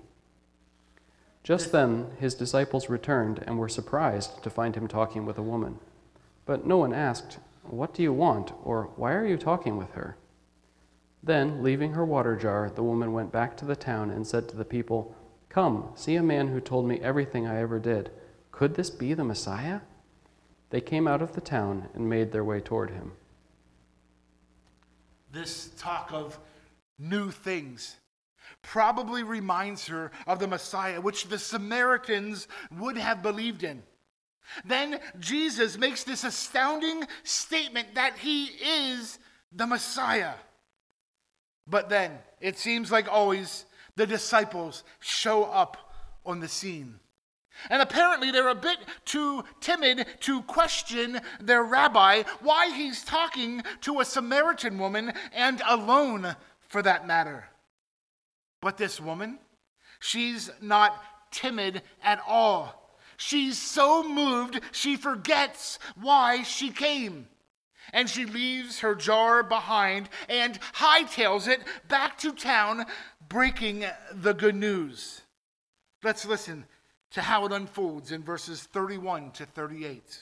Just then his disciples returned and were surprised to find him talking with a woman. But no one asked, What do you want? Or why are you talking with her? Then, leaving her water jar, the woman went back to the town and said to the people, Come, see a man who told me everything I ever did. Could this be the Messiah? They came out of the town and made their way toward him. This talk of new things, probably reminds her of the Messiah, which the Samaritans would have believed in. Then Jesus makes this astounding statement that he is the Messiah. But then, it seems like always, the disciples show up on the scene. And apparently they're a bit too timid to question their rabbi why he's talking to a Samaritan woman, and alone for that matter. But this woman, she's not timid at all. She's so moved, she forgets why she came. And she leaves her jar behind and hightails it back to town, breaking the good news. Let's listen to how it unfolds in verses thirty-one to thirty-eight.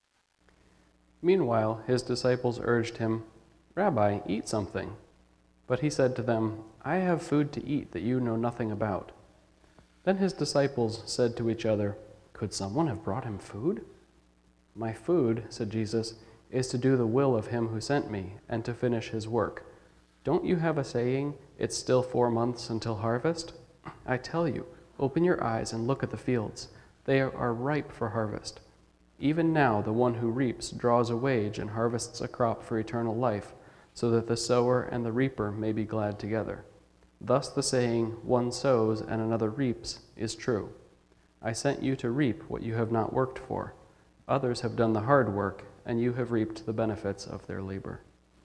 Meanwhile, his disciples urged him, "Rabbi, eat something." But he said to them, "I have food to eat that you know nothing about." Then his disciples said to each other, "Could someone have brought him food?" "My food," said Jesus, "is to do the will of him who sent me and to finish his work. Don't you have a saying, 'It's still four months until harvest'? I tell you, open your eyes and look at the fields. They are ripe for harvest. Even now the one who reaps draws a wage and harvests a crop for eternal life, so that the sower and the reaper may be glad together. Thus the saying, 'One sows and another reaps,' is true. I sent you to reap what you have not worked for. Others have done the hard work, and you have reaped the benefits of their labor."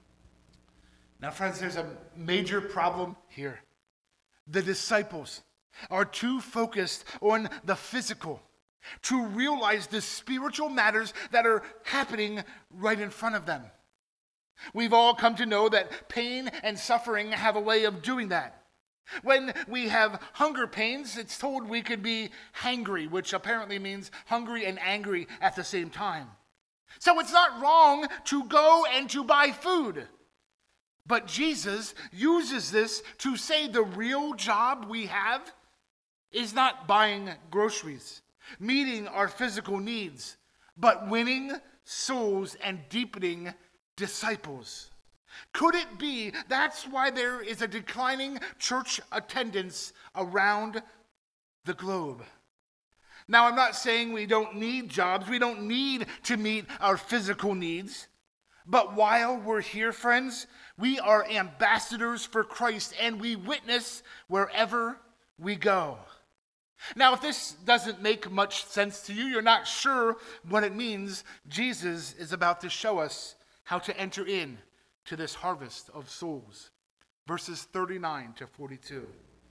Now, friends, there's a major problem here. The disciples are too focused on the physical to realize the spiritual matters that are happening right in front of them. We've all come to know that pain and suffering have a way of doing that. When we have hunger pains, it's told we could be hangry, which apparently means hungry and angry at the same time. So it's not wrong to go and to buy food. But Jesus uses this to say the real job we have is not buying groceries, meeting our physical needs, but winning souls and deepening disciples. Could it be that's why there is a declining church attendance around the globe? Now, I'm not saying we don't need jobs. We don't need to meet our physical needs. But while we're here, friends, we are ambassadors for Christ, and we witness wherever we go. Now, if this doesn't make much sense to you, you're not sure what it means, Jesus is about to show us how to enter in to this harvest of souls. Verses thirty-nine to forty-two.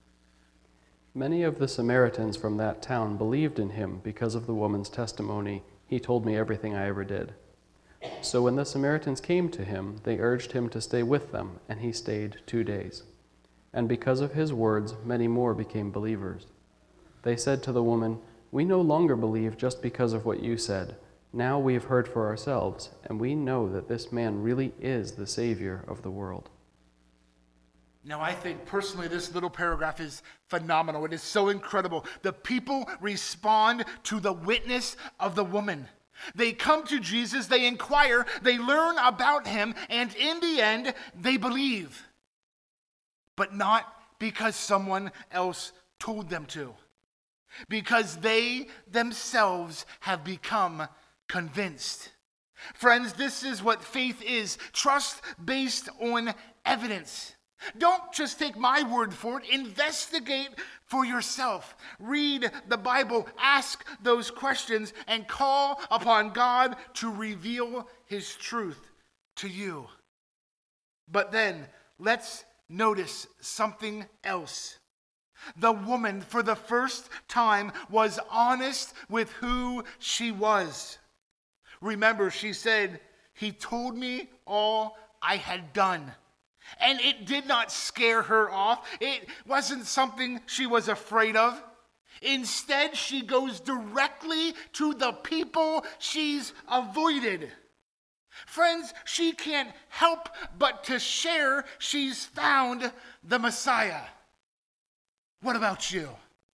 Many of the Samaritans from that town believed in him because of the woman's testimony. "He told me everything I ever did." So when the Samaritans came to him, they urged him to stay with them, and he stayed two days. And because of his words, many more became believers. They said to the woman, "We no longer believe just because of what you said. Now we have heard for ourselves, and we know that this man really is the Savior of the world." Now, I think personally this little paragraph is phenomenal. It is so incredible. The people respond to the witness of the woman. They come to Jesus, they inquire, they learn about him, and in the end, they believe. But not because someone else told them to. Because they themselves have become convinced. Friends, this is what faith is. Trust based on evidence. Don't just take my word for it. Investigate for yourself. Read the Bible, ask those questions, and call upon God to reveal his truth to you. But then, let's notice something else. The woman, for the first time, was honest with who she was. Remember, she said, "He told me all I had done." And it did not scare her off. It wasn't something she was afraid of. Instead, she goes directly to the people she's avoided. Friends, she can't help but to share she's found the Messiah. What about you?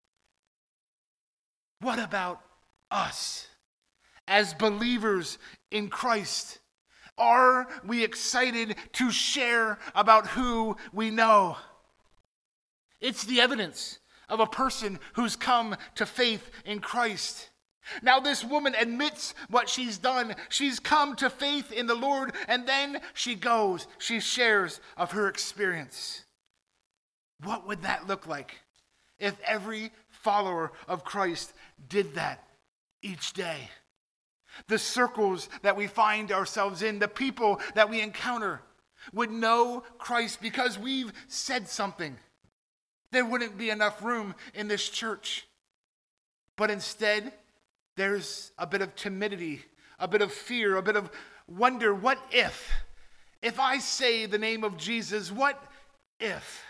What about us? As believers in Christ, are we excited to share about who we know? It's the evidence of a person who's come to faith in Christ. Now this woman admits what she's done. She's come to faith in the Lord, and then she goes, she shares of her experience. What would that look like if every follower of Christ did that each day? The circles that we find ourselves in, the people that we encounter would know Christ because we've said something. There wouldn't be enough room in this church. But instead, there's a bit of timidity, a bit of fear, a bit of wonder. What if? If I say the name of Jesus, what if?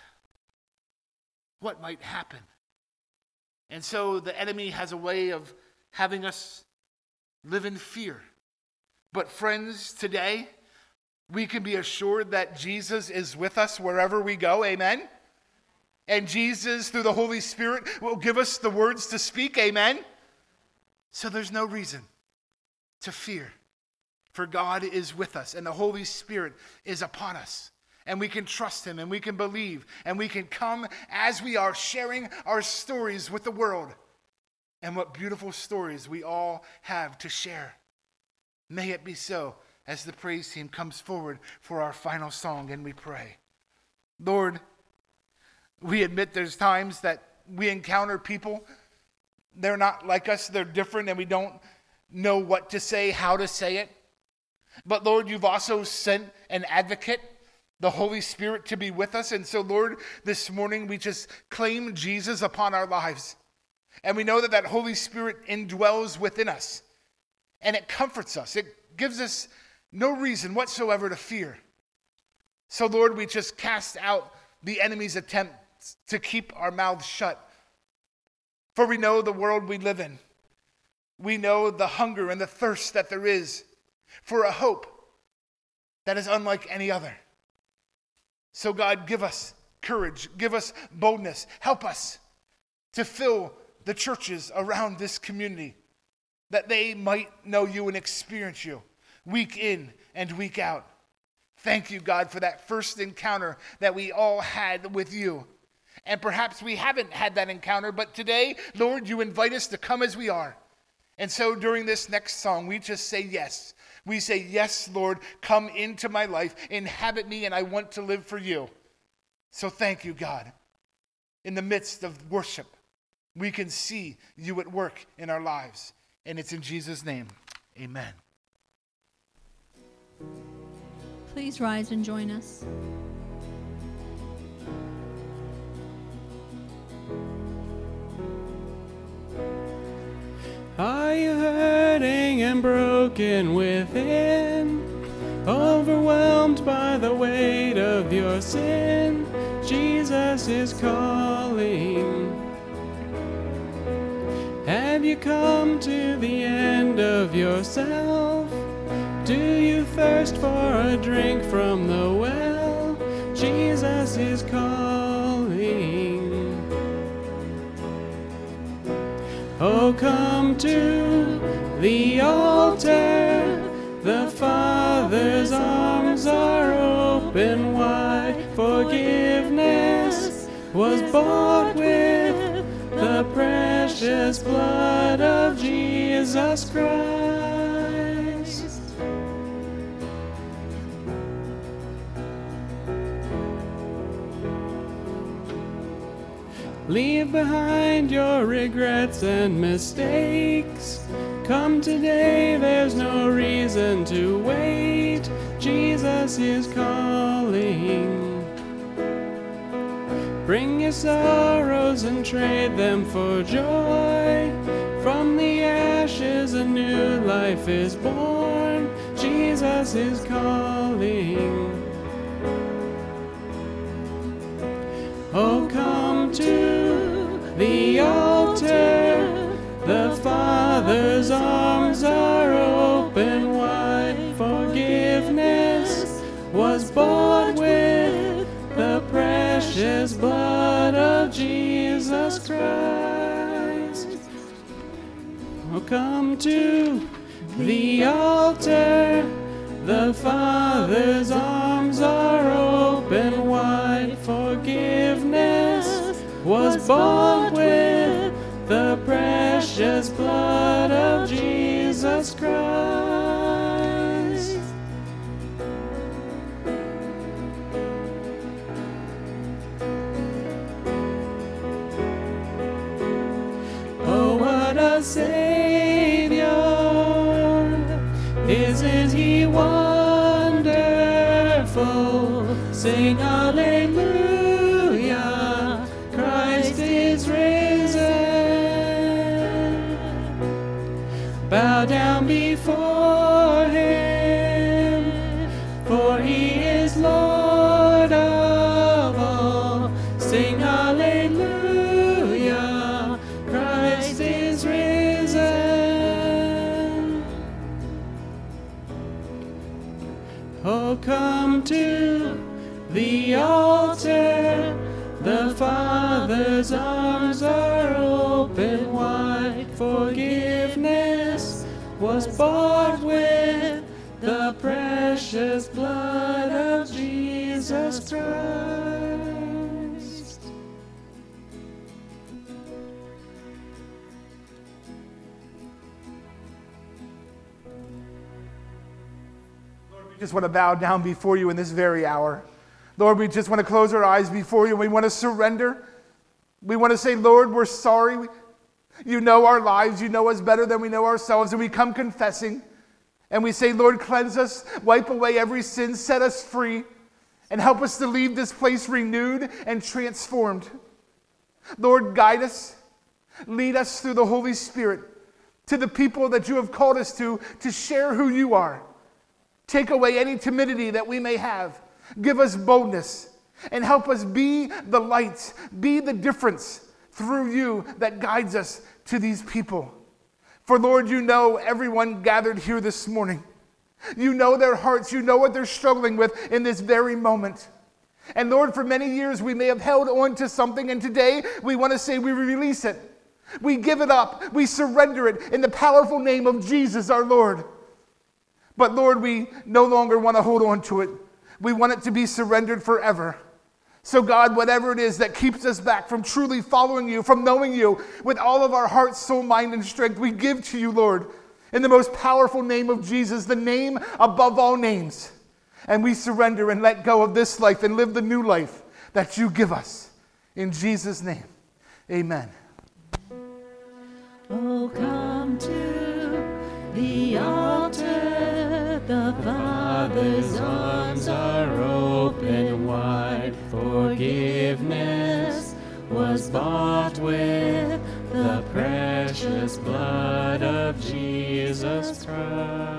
What might happen? And so the enemy has a way of having us live in fear. But friends, today, we can be assured that Jesus is with us wherever we go. Amen? And Jesus, through the Holy Spirit, will give us the words to speak. Amen? So there's no reason to fear, for God is with us and the Holy Spirit is upon us. And we can trust him and we can believe and we can come as we are, sharing our stories with the world. And what beautiful stories we all have to share. May it be so as the praise team comes forward for our final song, and we pray. Lord, we admit there's times that we encounter people. They're not like us, they're different, and we don't know what to say, how to say it. But Lord, you've also sent an advocate, the Holy Spirit, to be with us. And so, Lord, this morning we just claim Jesus upon our lives. And we know that that Holy Spirit indwells within us. And it comforts us. It gives us no reason whatsoever to fear. So, Lord, we just cast out the enemy's attempts to keep our mouths shut. For we know the world we live in. We know the hunger and the thirst that there is for a hope that is unlike any other. So God, give us courage, give us boldness, help us to fill the churches around this community that they might know you and experience you week in and week out. Thank you, God, for that first encounter that we all had with you. And perhaps we haven't had that encounter, but today, Lord, you invite us to come as we are. And so during this next song, we just say yes. We say, yes, Lord, come into my life, inhabit me, and I want to live for you. So thank you, God. In the midst of worship, we can see you at work in our lives. And it's in Jesus' name, amen. Please rise and join us. Are you hurting and broken within? Overwhelmed by the weight of your sin? Jesus is calling. Have you come to the end of yourself? Do you thirst for a drink from the well? Jesus is calling. Oh, come to the altar. The Father's arms are open wide. Forgiveness was bought with the precious blood of Jesus Christ. Leave behind your regrets and mistakes. Come today, there's no reason to wait. Jesus is calling. Bring your sorrows and trade them for joy. From the ashes a new life is born. Jesus is calling. Oh, come to the altar. The Father's arms are open wide. Forgiveness was bought with the precious blood of Jesus Christ. Oh, come to the altar. The Father's arms are open wide. Forgiveness was bought with the precious blood of Jesus Christ. Oh, what a Savior! Isn't He wonderful? Sing hallelujah, Christ is risen. Bow down before Him, for He is Lord of all. Sing hallelujah, Christ is risen. Oh, come to the altar, the Father's arms are open wide. Forgiveness was bought with the precious blood of Jesus Christ. Lord, we just want to bow down before you in this very hour. Lord, we just want to close our eyes before you. We want to surrender. We want to say, Lord, we're sorry. You know our lives. You know us better than we know ourselves. And we come confessing. And we say, Lord, cleanse us, wipe away every sin, set us free, and help us to leave this place renewed and transformed. Lord, guide us. Lead us through the Holy Spirit to the people that you have called us to, to share who you are. Take away any timidity that we may have. Give us boldness and help us be the light, be the difference through you that guides us to these people. For Lord, you know everyone gathered here this morning. You know their hearts. You know what they're struggling with in this very moment. And Lord, for many years we may have held on to something, and today we want to say we release it. We give it up. We surrender it in the powerful name of Jesus our Lord. But Lord, we no longer want to hold on to it. We want it to be surrendered forever. So God, whatever it is that keeps us back from truly following you, from knowing you with all of our heart, soul, mind, and strength, we give to you, Lord, in the most powerful name of Jesus, the name above all names. And we surrender and let go of this life and live the new life that you give us. In Jesus' name, amen. Oh, come to the altar, the Father's arms are open wide. Forgiveness was bought with the precious blood of Jesus Christ.